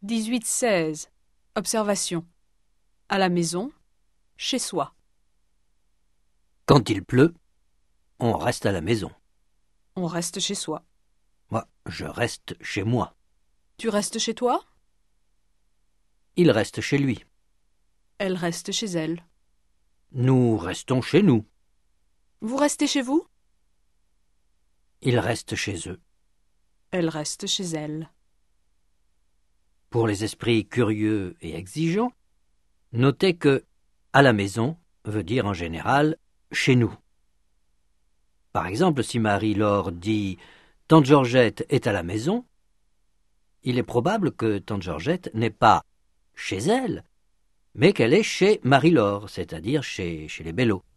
18-16. Observation. À la maison, chez soi. Quand il pleut, on reste à la maison. On reste chez soi. Moi, je reste chez moi. Tu restes chez toi? Il reste chez lui. Elle reste chez elle. Nous restons chez nous. Vous restez chez vous? Ils restent chez eux. Elle reste chez elle. Pour les esprits curieux et exigeants, notez que « à la maison » veut dire en général « chez nous ». Par exemple, si Marie-Laure dit « Tante Georgette est à la maison », il est probable que Tante Georgette n'est pas chez elle, mais qu'elle est chez Marie-Laure, c'est-à-dire chez les Bello.